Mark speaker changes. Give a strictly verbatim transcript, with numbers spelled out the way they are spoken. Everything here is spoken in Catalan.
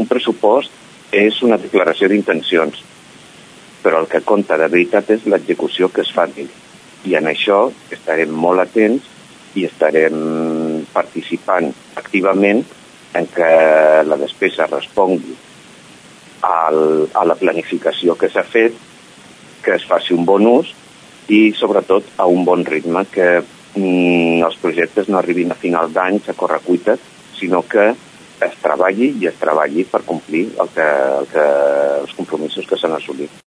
Speaker 1: un pressupost és una declaració d'intencions, però el que compta de veritat és l'execució que es fa d'ell. I en això estarem molt atents i estarem participant activament en que la despesa respongui al, a la planificació que s'ha fet, que es faci un bon ús i, sobretot, a un bon ritme, que mm, els projectes no arribin a final d'any a correcuites, sinó que es treballi i es treballi per complir el que, el que, els compromisos que s'han assolit.